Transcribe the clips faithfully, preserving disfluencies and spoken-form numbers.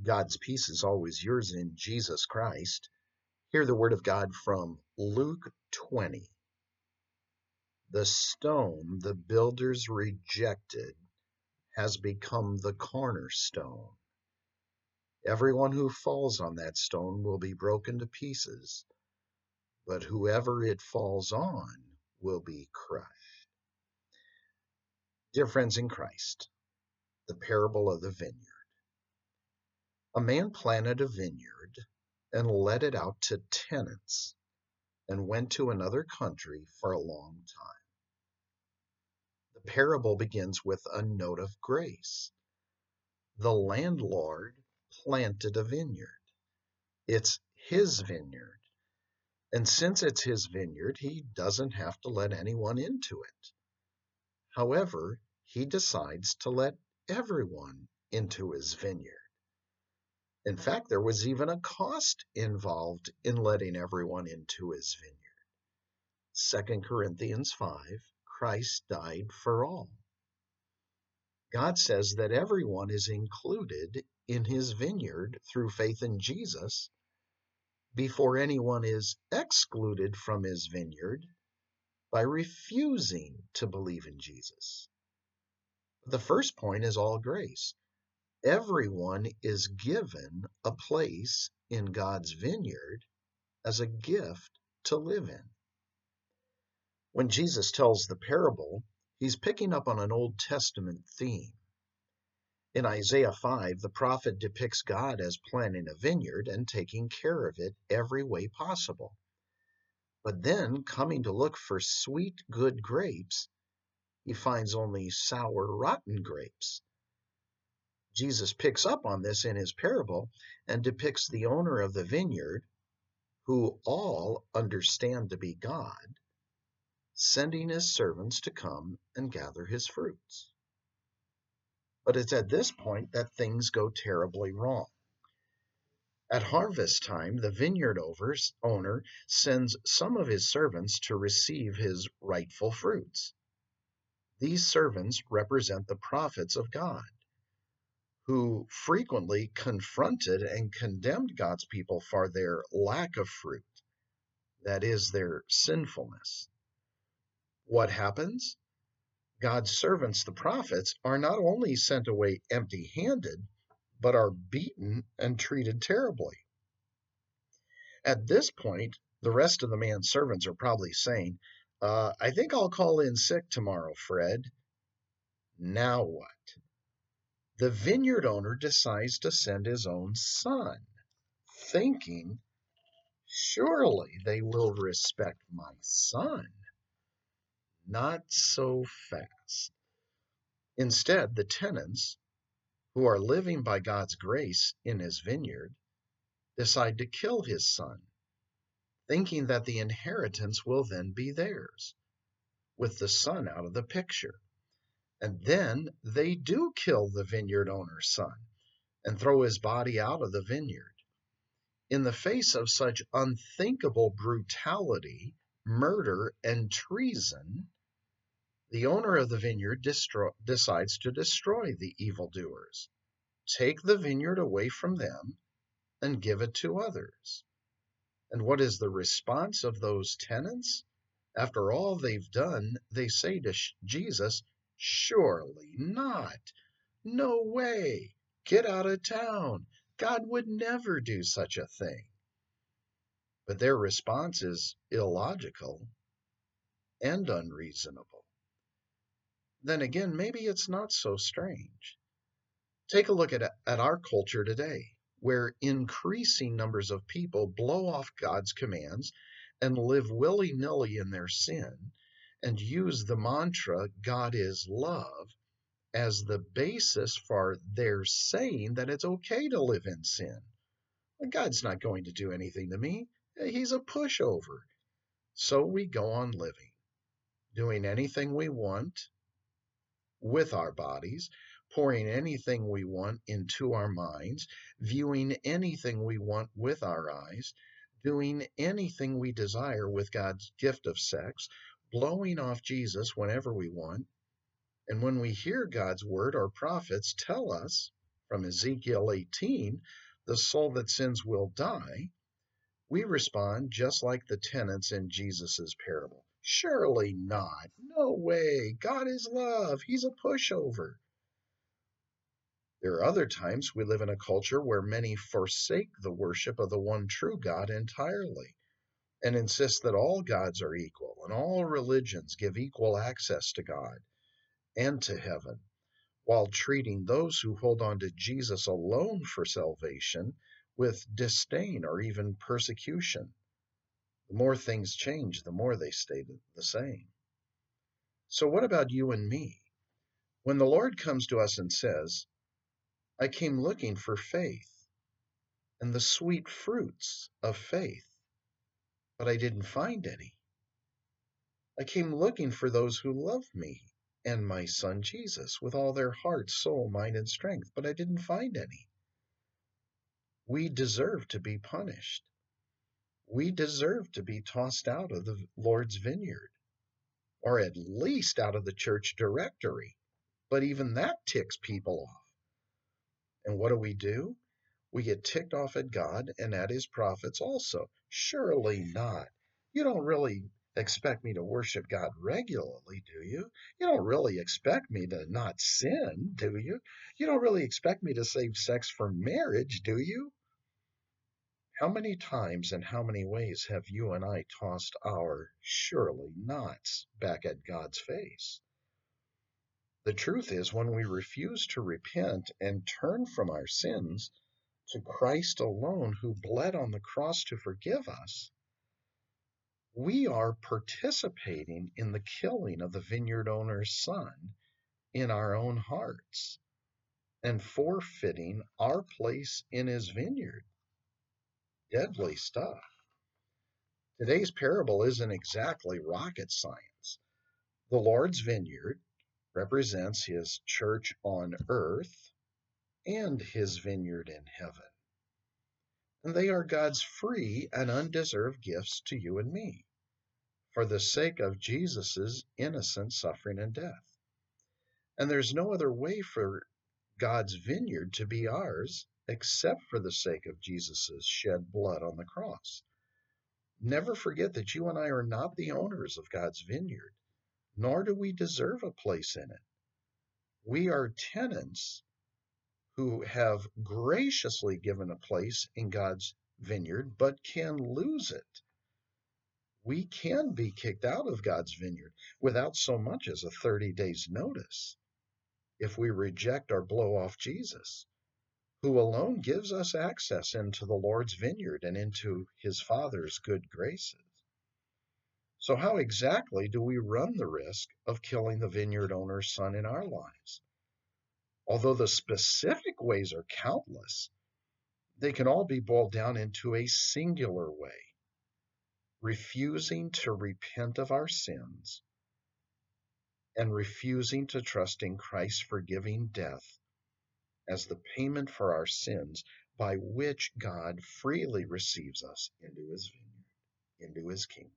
God's peace is always yours in Jesus Christ. Hear the word of God from Luke twenty. The stone the builders rejected has become the cornerstone. Everyone who falls on that stone will be broken to pieces, but whoever it falls on will be crushed. Dear friends in Christ, the parable of the vineyard. A man planted a vineyard and let it out to tenants and went to another country for a long time. The parable begins with a note of grace. The landlord planted a vineyard. It's his vineyard. And since it's his vineyard, he doesn't have to let anyone into it. However, he decides to let everyone into his vineyard. In fact, there was even a cost involved in letting everyone into his vineyard. Second Corinthians five, Christ died for all. God says that everyone is included in his vineyard through faith in Jesus before anyone is excluded from his vineyard by refusing to believe in Jesus. The first point is all grace. Everyone is given a place in God's vineyard as a gift to live in. When Jesus tells the parable, he's picking up on an Old Testament theme. In Isaiah five, the prophet depicts God as planting a vineyard and taking care of it every way possible. But then, coming to look for sweet, good grapes, he finds only sour, rotten grapes. Jesus picks up on this in his parable and depicts the owner of the vineyard, who all understand to be God, sending his servants to come and gather his fruits. But it's at this point that things go terribly wrong. At harvest time, the vineyard owner sends some of his servants to receive his rightful fruits. These servants represent the prophets of God, who frequently confronted and condemned God's people for their lack of fruit, that is, their sinfulness. What happens? God's servants, the prophets, are not only sent away empty-handed, but are beaten and treated terribly. At this point, the rest of the man's servants are probably saying, uh, I think I'll call in sick tomorrow, Fred. Now what? The vineyard owner decides to send his own son, thinking, surely they will respect my son. Not so fast. Instead, the tenants, who are living by God's grace in his vineyard, decide to kill his son, thinking that the inheritance will then be theirs, with the son out of the picture. And then they do kill the vineyard owner's son and throw his body out of the vineyard. In the face of such unthinkable brutality, murder, and treason, the owner of the vineyard destro- decides to destroy the evildoers, take the vineyard away from them, and give it to others. And what is the response of those tenants? After all they've done, they say to Jesus, surely not. No way. Get out of town. God would never do such a thing. But their response is illogical and unreasonable. Then again, maybe it's not so strange. Take a look at, at our culture today, where increasing numbers of people blow off God's commands and live willy-nilly in their sin and use the mantra, God is love, as the basis for their saying that it's okay to live in sin. God's not going to do anything to me. He's a pushover. So we go on living, doing anything we want with our bodies, pouring anything we want into our minds, viewing anything we want with our eyes, doing anything we desire with God's gift of sex, blowing off Jesus whenever we want. And when we hear God's word or prophets tell us from Ezekiel eighteen, the soul that sins will die, we respond just like the tenants in Jesus's parable. Surely not. No way. God is love. He's a pushover. There are other times we live in a culture where many forsake the worship of the one true God entirely and insist that all gods are equal and all religions give equal access to God and to heaven, while treating those who hold on to Jesus alone for salvation with disdain or even persecution. The more things change, the more they stay the same. So what about you and me? When the Lord comes to us and says, I came looking for faith and the sweet fruits of faith, but I didn't find any. I came looking for those who love me and my son Jesus with all their heart, soul, mind, and strength, but I didn't find any. We deserve to be punished. We deserve to be tossed out of the Lord's vineyard, or at least out of the church directory. But even that ticks people off. And what do we do? We get ticked off at God and at his prophets also. Surely not. You don't really expect me to worship God regularly, do you? You don't really expect me to not sin, do you? You don't really expect me to save sex for marriage, do you? How many times and how many ways have you and I tossed our surely nots back at God's face? The truth is, when we refuse to repent and turn from our sins to Christ alone, who bled on the cross to forgive us, we are participating in the killing of the vineyard owner's son in our own hearts and forfeiting our place in his vineyard. Deadly stuff. Today's parable isn't exactly rocket science. The Lord's vineyard represents his church on earth and his vineyard in heaven. And they are God's free and undeserved gifts to you and me for the sake of Jesus's innocent suffering and death. And there's no other way for God's vineyard to be ours except for the sake of Jesus's shed blood on the cross. Never forget that you and I are not the owners of God's vineyard, nor do we deserve a place in it. We are tenants who have graciously given a place in God's vineyard, but can lose it. We can be kicked out of God's vineyard without so much as a thirty days notice if we reject or blow off Jesus, who alone gives us access into the Lord's vineyard and into his Father's good graces. So how exactly do we run the risk of killing the vineyard owner's son in our lives? Although the specific ways are countless, they can all be boiled down into a singular way: refusing to repent of our sins and refusing to trust in Christ's forgiving death as the payment for our sins, by which God freely receives us into his vineyard, into his kingdom.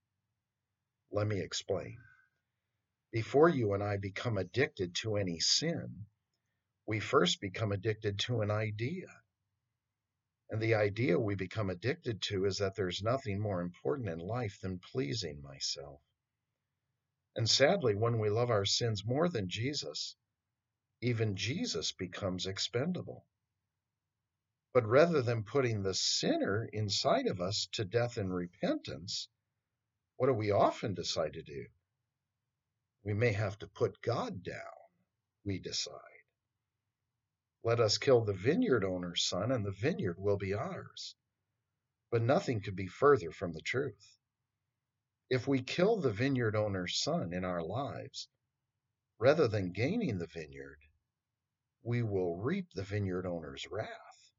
Let me explain. Before you and I become addicted to any sin, we first become addicted to an idea. And the idea we become addicted to is that there's nothing more important in life than pleasing myself. And sadly, when we love our sins more than Jesus, even Jesus becomes expendable. But rather than putting the sinner inside of us to death and repentance, what do we often decide to do? We may have to put God down, we decide. Let us kill the vineyard owner's son, and the vineyard will be ours. But nothing could be further from the truth. If we kill the vineyard owner's son in our lives, rather than gaining the vineyard, we will reap the vineyard owner's wrath.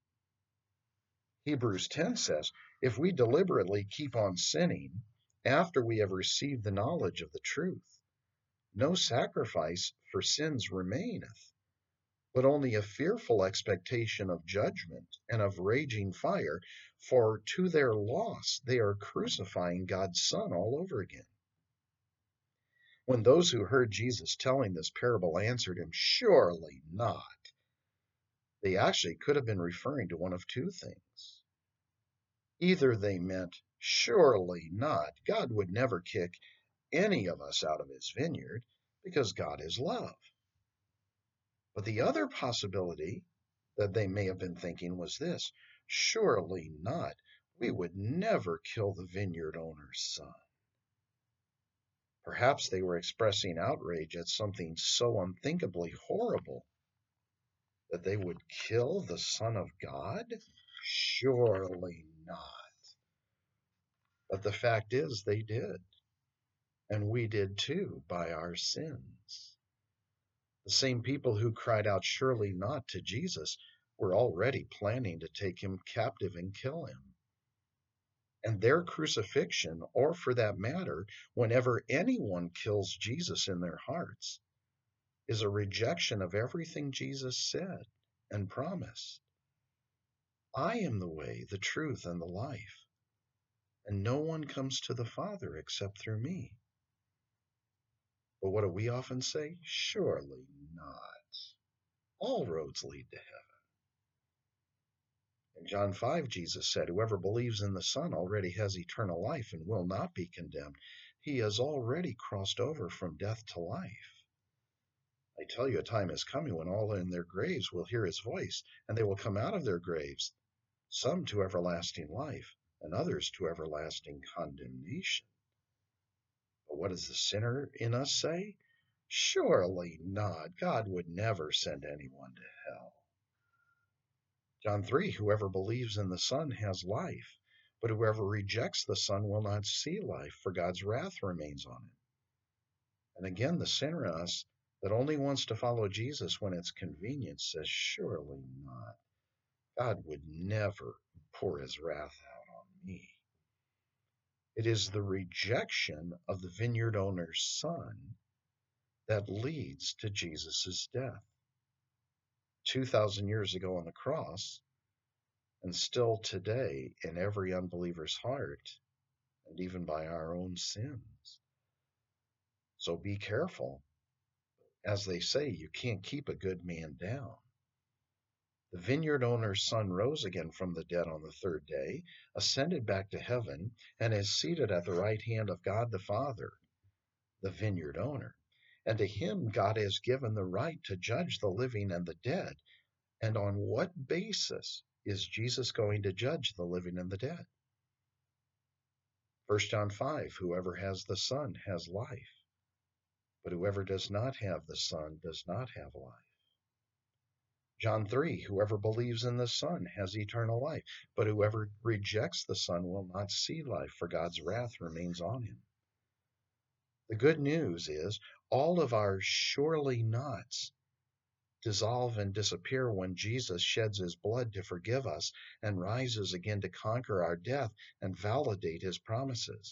Hebrews ten says, if we deliberately keep on sinning after we have received the knowledge of the truth, no sacrifice for sins remaineth, but only a fearful expectation of judgment and of raging fire, for to their loss they are crucifying God's Son all over again. When those who heard Jesus telling this parable answered him, surely not, They actually could have been referring to one of two things. Either they meant, surely not, God would never kick any of us out of his vineyard because God is love. But the other possibility that they may have been thinking was this: surely not, we would never kill the vineyard owner's son. Perhaps they were expressing outrage at something so unthinkably horrible that they would kill the Son of God? Surely not. But the fact is, they did. And we did too, by our sins. The same people who cried out, surely not, to Jesus were already planning to take him captive and kill him. And their crucifixion, or for that matter, whenever anyone kills Jesus in their hearts, is a rejection of everything Jesus said and promised. I am the way, the truth, and the life, and no one comes to the Father except through me. But what do we often say? Surely not. All roads lead to heaven. In John five, Jesus said, whoever believes in the Son already has eternal life and will not be condemned. He has already crossed over from death to life. I tell you, a time is coming when all in their graves will hear his voice, and they will come out of their graves, some to everlasting life, and others to everlasting condemnation. But what does the sinner in us say? Surely not. God would never send anyone to hell. John three, whoever believes in the Son has life, but whoever rejects the Son will not see life, for God's wrath remains on him. And again, the sinner in us that only wants to follow Jesus when it's convenient says, surely not. God would never pour his wrath out on me. It is the rejection of the vineyard owner's son that leads to Jesus' death. two thousand years ago on the cross, and still today in every unbeliever's heart, and even by our own sins. So be careful. As they say, you can't keep a good man down. The vineyard owner's son rose again from the dead on the third day, ascended back to heaven, and is seated at the right hand of God the Father, the vineyard owner. And to him God has given the right to judge the living and the dead. And on what basis is Jesus going to judge the living and the dead? First John five, whoever has the Son has life, but whoever does not have the Son does not have life. John three, whoever believes in the Son has eternal life, but whoever rejects the Son will not see life, for God's wrath remains on him. The good news is all of our surely nots dissolve and disappear when Jesus sheds his blood to forgive us and rises again to conquer our death and validate his promises.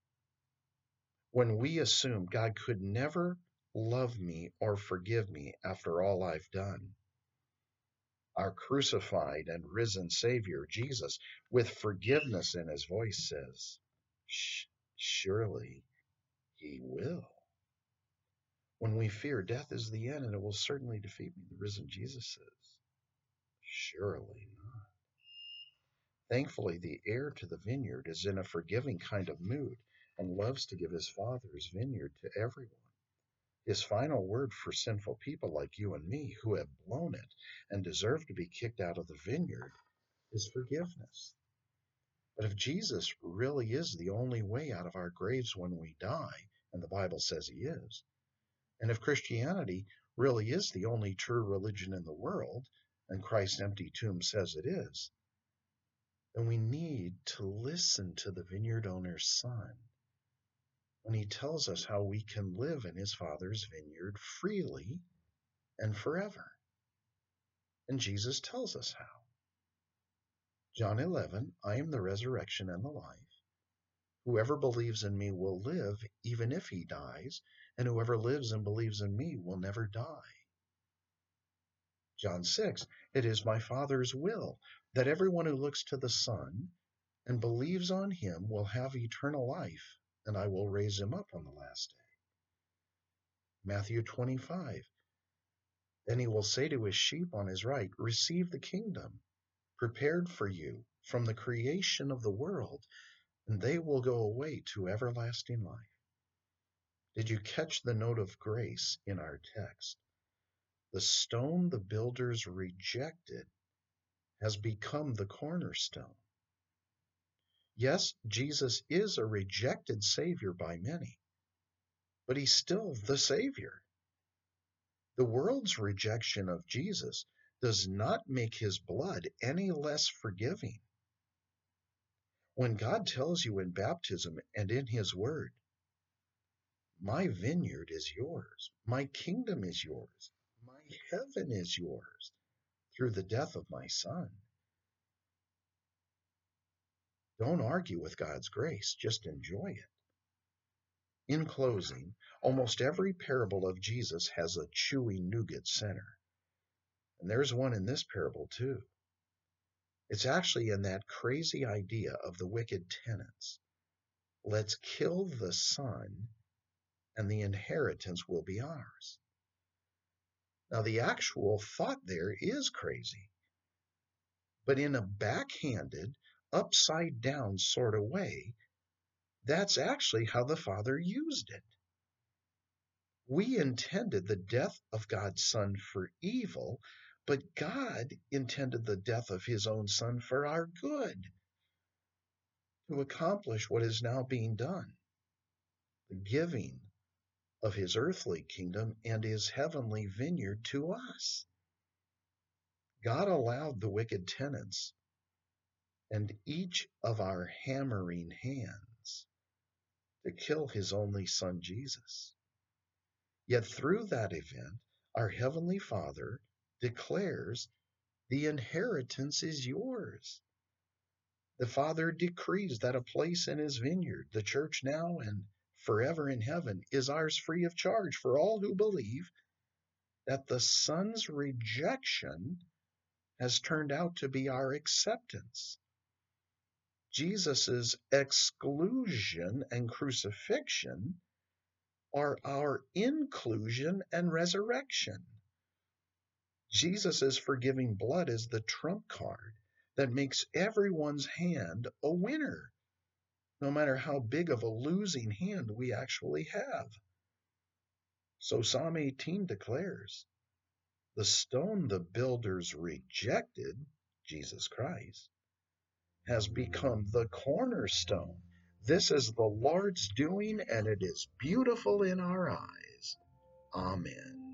When we assume God could never love me or forgive me after all I've done, our crucified and risen Savior, Jesus, with forgiveness in his voice says, surely he will. When we fear death is the end and it will certainly defeat me, the risen Jesus says, surely not. Thankfully, the heir to the vineyard is in a forgiving kind of mood and loves to give his Father's vineyard to everyone. His final word for sinful people like you and me who have blown it and deserve to be kicked out of the vineyard is forgiveness. But if Jesus really is the only way out of our graves when we die, and the Bible says he is, and if Christianity really is the only true religion in the world, and Christ's empty tomb says it is, then we need to listen to the vineyard owner's son when he tells us how we can live in his Father's vineyard freely and forever. And Jesus tells us how. John eleven, I am the resurrection and the life. Whoever believes in me will live even if he dies, and whoever lives and believes in me will never die. John six, it is my Father's will that everyone who looks to the Son and believes on him will have eternal life, and I will raise him up on the last day. Matthew twenty-five, And he will say to his sheep on his right, receive the kingdom prepared for you from the creation of the world, and they will go away to everlasting life. Did you catch the note of grace in our text? The stone the builders rejected has become the cornerstone. Yes, Jesus is a rejected Savior by many, but he's still the Savior. The world's rejection of Jesus does not make his blood any less forgiving. When God tells you in baptism and in his word, my vineyard is yours, my kingdom is yours, my heaven is yours through the death of my Son, don't argue with God's grace, just enjoy it. In closing, almost every parable of Jesus has a chewy nougat center. And there's one in this parable too. It's actually in that crazy idea of the wicked tenants. Let's kill the son and the inheritance will be ours. Now the actual thought there is crazy, but in a backhanded, upside down sort of way, that's actually how the Father used it. We intended the death of God's Son for evil, but God intended the death of his own Son for our good, to accomplish what is now being done, the giving of his earthly kingdom and his heavenly vineyard to us. God allowed the wicked tenants and each of our hammering hands to kill his only Son, Jesus. Yet through that event, our Heavenly Father declares the inheritance is yours. The Father decrees that a place in his vineyard, the church now and forever in heaven, is ours free of charge for all who believe that the Son's rejection has turned out to be our acceptance. Jesus' exclusion and crucifixion are our inclusion and resurrection. Jesus' forgiving blood is the trump card that makes everyone's hand a winner, no matter how big of a losing hand we actually have. So Psalm eighteen declares, the stone the builders rejected, Jesus Christ, has become the cornerstone. This is the Lord's doing, and it is beautiful in our eyes. Amen.